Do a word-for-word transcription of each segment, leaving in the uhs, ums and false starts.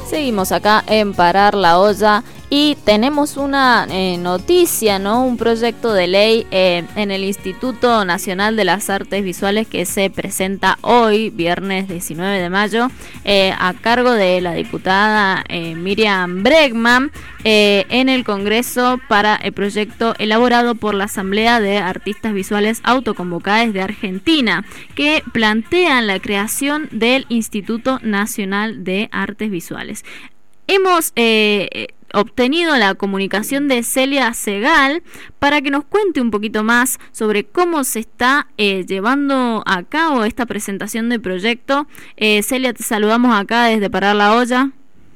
Seguimos acá en Parar la Olla y tenemos una eh, noticia, ¿no? Un proyecto de ley eh, en el Instituto Nacional de las Artes Visuales que se presenta hoy, viernes diecinueve de mayo, eh, a cargo de la diputada eh, Miriam Bregman eh, en el Congreso para el proyecto elaborado por la Asamblea de Artistas Visuales Autoconvocadas de Argentina, que plantean la creación del Instituto Nacional de Artes Visuales. Hemos eh, obtenido la comunicación de Celia Segal para que nos cuente un poquito más sobre cómo se está eh, llevando a cabo esta presentación de proyecto. Eh, Celia, te saludamos acá desde Parar la Olla.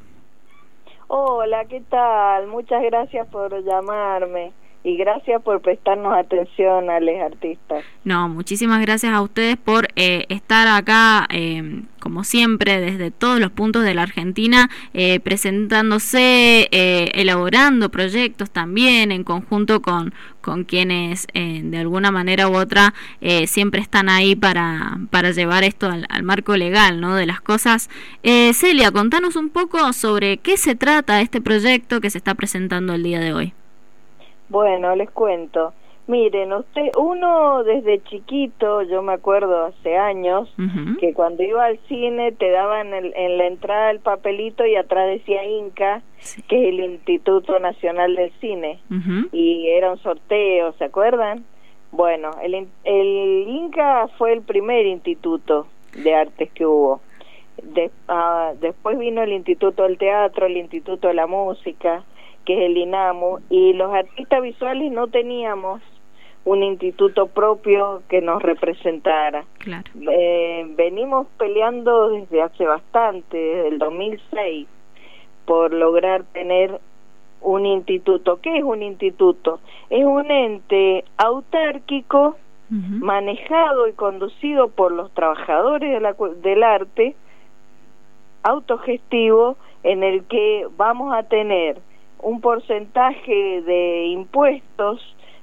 Hola, ¿qué tal? Muchas gracias por llamarme. Y gracias por prestarnos atención a los artistas. No, muchísimas gracias a ustedes por eh, estar acá, eh, como siempre, desde todos los puntos de la Argentina, eh, presentándose, eh, elaborando proyectos también en conjunto con, con quienes eh, de alguna manera u otra eh, siempre están ahí para, para llevar esto al, al marco legal, ¿no? De las cosas. Eh, Celia, contanos un poco sobre qué se trata este proyecto que se está presentando el día de hoy. Bueno, les cuento. Miren, usted, uno desde chiquito, yo me acuerdo hace años, uh-huh. que cuando iba al cine te daban el, en la entrada el papelito y atrás decía INCA, sí. que es el Instituto Nacional del Cine, uh-huh. y era un sorteo, ¿se acuerdan? Bueno, el, el INCA fue el primer instituto de artes que hubo. De, uh, después vino el Instituto del Teatro, el Instituto de la Música, que es el INAMU, y los artistas visuales no teníamos un instituto propio que nos representara. Claro. Eh, venimos peleando desde hace bastante, desde el dos mil seis, por lograr tener un instituto. ¿Qué es un instituto? Es un ente autárquico, uh-huh. manejado y conducido por los trabajadores de la, del arte, autogestivo, en el que vamos a tener un porcentaje de impuestos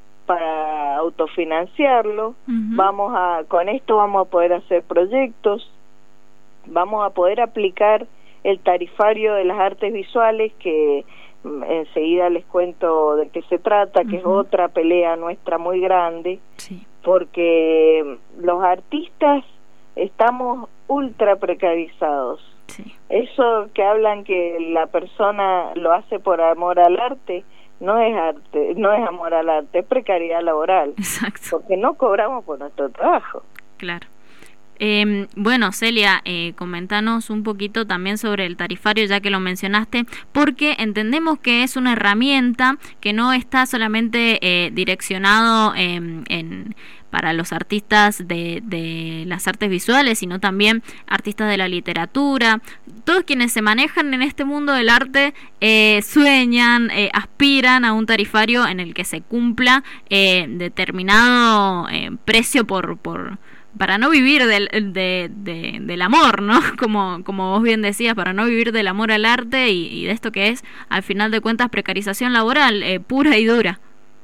para autofinanciarlo, uh-huh. vamos a, con esto vamos a poder hacer proyectos, vamos a poder aplicar el tarifario de las artes visuales, que enseguida les cuento de qué se trata, uh-huh. que es otra pelea nuestra muy grande, sí. porque los artistas estamos ultra precarizados. Sí. Eso que hablan que la persona lo hace por amor al arte, no es arte, no es amor al arte, es precariedad laboral. Exacto. Porque no cobramos por nuestro trabajo. Claro. Eh, bueno, Celia, eh, comentanos un poquito también sobre el tarifario, ya que lo mencionaste, porque entendemos que es una herramienta que no está solamente eh, direccionado eh, en para los artistas de, de las artes visuales, sino también artistas de la literatura. Todos quienes se manejan en este mundo del arte eh, sueñan, eh, aspiran a un tarifario en el que se cumpla eh, determinado eh, precio por... por para no vivir del, de, de, del amor, ¿no? Como, como vos bien decías, para no vivir del amor al arte y, y de esto que es, al final de cuentas, precarización laboral, eh, pura y dura.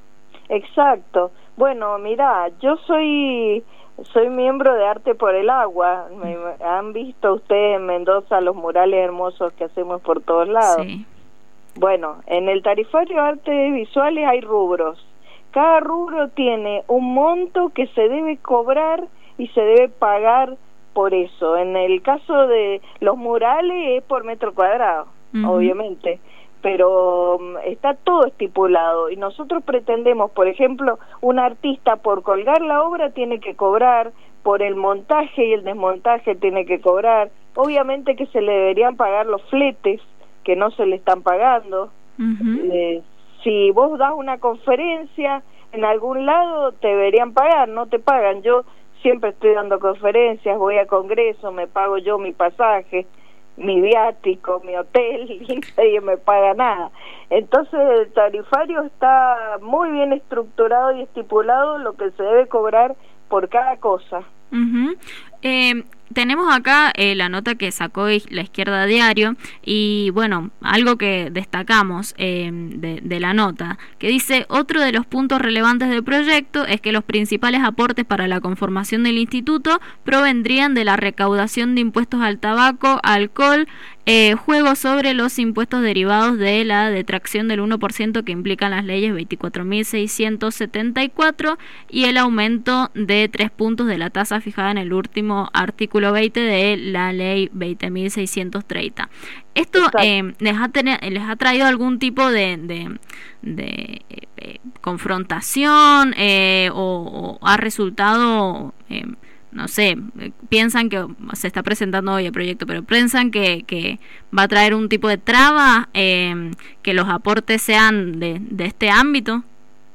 Exacto. Bueno, mira, yo soy soy miembro de Arte por el Agua. Me, han visto ustedes en Mendoza los murales hermosos que hacemos por todos lados. Sí. Bueno, en el tarifario de artes visuales hay rubros. Cada rubro tiene un monto que se debe cobrar y se debe pagar por eso. En el caso de los murales es por metro cuadrado, uh-huh. obviamente, pero um, está todo estipulado y nosotros pretendemos, por ejemplo, un artista por colgar la obra tiene que cobrar, por el montaje y el desmontaje tiene que cobrar, obviamente que se le deberían pagar los fletes que no se le están pagando. Uh-huh. eh, si vos das una conferencia en algún lado te deberían pagar, no te pagan. Yo siempre estoy dando conferencias, voy a congresos, me pago yo mi pasaje, mi viático, mi hotel, y nadie me paga nada. Entonces el tarifario está muy bien estructurado y estipulado lo que se debe cobrar por cada cosa. Uh-huh. Eh, tenemos acá eh, la nota que sacó La Izquierda Diario y bueno, algo que destacamos eh, de, de la nota, que dice: otro de los puntos relevantes del proyecto es que los principales aportes para la conformación del instituto provendrían de la recaudación de impuestos al tabaco, alcohol, eh, juego sobre los impuestos derivados de la detracción del uno por ciento que implican las leyes veinticuatro mil seiscientos setenta y cuatro y el aumento de tres puntos de la tasa fijada en el último artículo veinte de la ley veinte mil seiscientos treinta. ¿Esto eh, les, ha ten- les ha traído algún tipo de, de, de eh, confrontación eh, o, o ha resultado, eh, no sé, piensan que se está presentando hoy el proyecto, pero piensan que, que va a traer un tipo de traba, eh, que los aportes sean de, de este ámbito?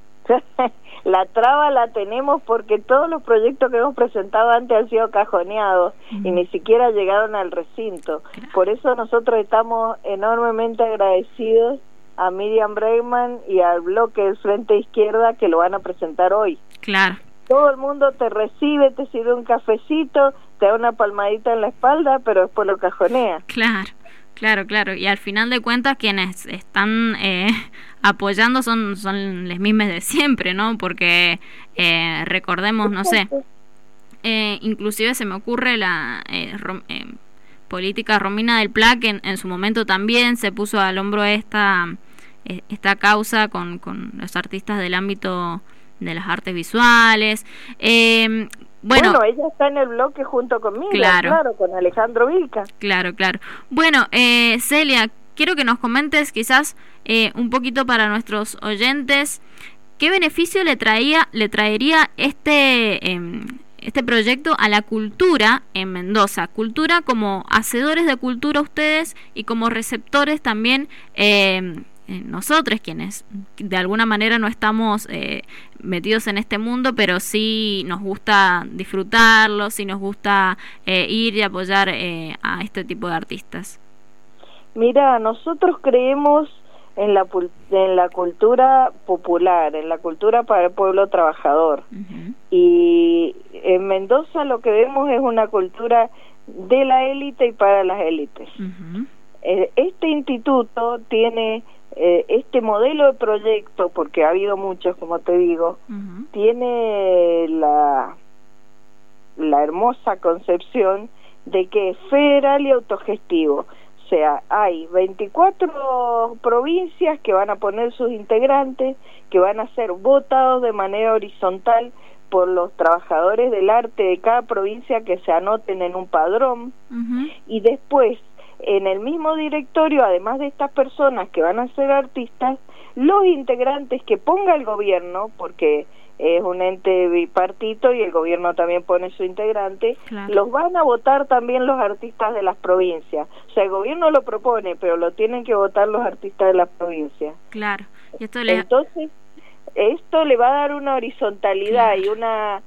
La traba la tenemos porque todos los proyectos que hemos presentado antes han sido cajoneados uh-huh. y ni siquiera llegaron al recinto. Claro. Por eso nosotros estamos enormemente agradecidos a Miriam Bregman y al bloque del Frente Izquierda que lo van a presentar hoy. Claro. Todo el mundo te recibe, te sirve un cafecito, te da una palmadita en la espalda, pero después lo cajonea. Claro. Claro, claro, y al final de cuentas quienes están eh, apoyando son son los mismos de siempre, ¿no? Porque eh, recordemos, no sé, eh, inclusive se me ocurre la eh, rom, eh, política Romina del Pla, que en, en su momento también se puso al hombro esta eh, esta causa con, con los artistas del ámbito de las artes visuales. Eh, Bueno, bueno, ella está en el bloque junto conmigo, claro, claro con Alejandro Vilca. Claro, claro. Bueno, eh, Celia, quiero que nos comentes quizás eh, un poquito para nuestros oyentes, ¿qué beneficio le traía, le traería este, eh, este proyecto a la cultura en Mendoza? Cultura como hacedores de cultura ustedes y como receptores también eh, nosotros, quienes de alguna manera no estamos eh, metidos en este mundo, pero sí nos gusta disfrutarlo, sí nos gusta eh, ir y apoyar eh, a este tipo de artistas. Mira, nosotros creemos en la en la cultura popular, en la cultura para el pueblo trabajador. Uh-huh. Y en Mendoza lo que vemos es una cultura de la élite y para las élites. Uh-huh. Este instituto tiene eh, este modelo de proyecto, porque ha habido muchos, como te digo, uh-huh. tiene la la hermosa concepción de que es federal y autogestivo. O sea, hay veinticuatro provincias que van a poner sus integrantes, que van a ser votados de manera horizontal por los trabajadores del arte de cada provincia que se anoten en un padrón. Uh-huh. Y después, en el mismo directorio, además de estas personas que van a ser artistas, los integrantes que ponga el gobierno, porque es un ente bipartito y el gobierno también pone su integrante, claro. los van a votar también los artistas de las provincias. O sea, el gobierno lo propone, pero lo tienen que votar los artistas de las provincias. Claro. Y esto le... Entonces, esto le va a dar una horizontalidad claro. y una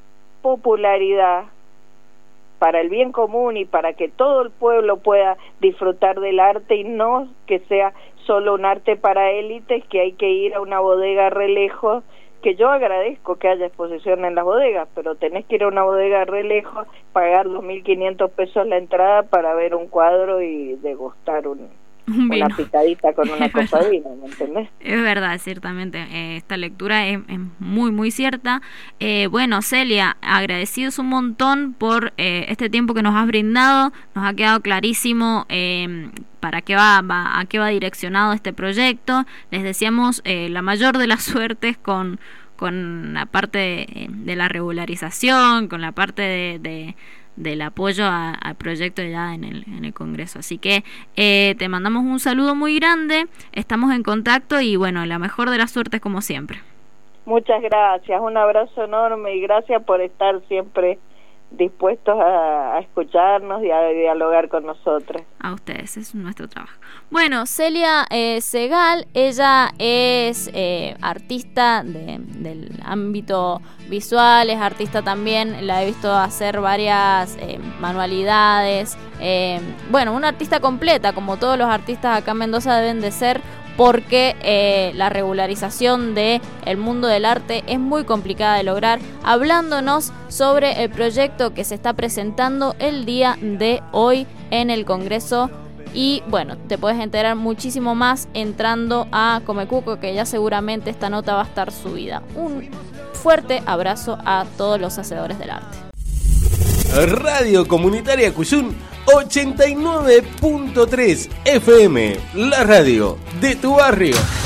popularidad para el bien común y para que todo el pueblo pueda disfrutar del arte y no que sea solo un arte para élites, que hay que ir a una bodega re lejos, que yo agradezco que haya exposición en las bodegas, pero tenés que ir a una bodega re lejos, pagar dos mil quinientos pesos la entrada para ver un cuadro y degustar un, un una picadita con una copa de vino, ¿me entendés? Es verdad, ciertamente, eh, esta lectura es, es muy, muy cierta. Eh, bueno, Celia, agradecidos un montón por eh, este tiempo que nos has brindado, nos ha quedado clarísimo eh, para qué va, va, a qué va direccionado este proyecto. Les deseamos eh, la mayor de las suertes con, con la parte de, de la regularización, con la parte de... de del apoyo al proyecto ya en el, en el Congreso. Así que eh, te mandamos un saludo muy grande, estamos en contacto y bueno, la mejor de las suertes como siempre. Muchas gracias, un abrazo enorme y gracias por estar siempre dispuestos a, a escucharnos y a dialogar con nosotros. A ustedes, es nuestro trabajo. Bueno, Celia eh, Segal, ella es eh, artista de, del ámbito visual, es artista también, la he visto hacer varias eh, manualidades, eh, bueno, una artista completa, como todos los artistas acá en Mendoza deben de ser, porque eh, la regularización del mundo del arte es muy complicada de lograr, hablándonos sobre el proyecto que se está presentando el día de hoy en el Congreso. Y bueno, te puedes enterar muchísimo más entrando a Comecuco, que ya seguramente esta nota va a estar subida. Un fuerte abrazo a todos los hacedores del arte. Radio Comunitaria Cuyún ochenta y nueve punto tres F M, la radio de tu barrio.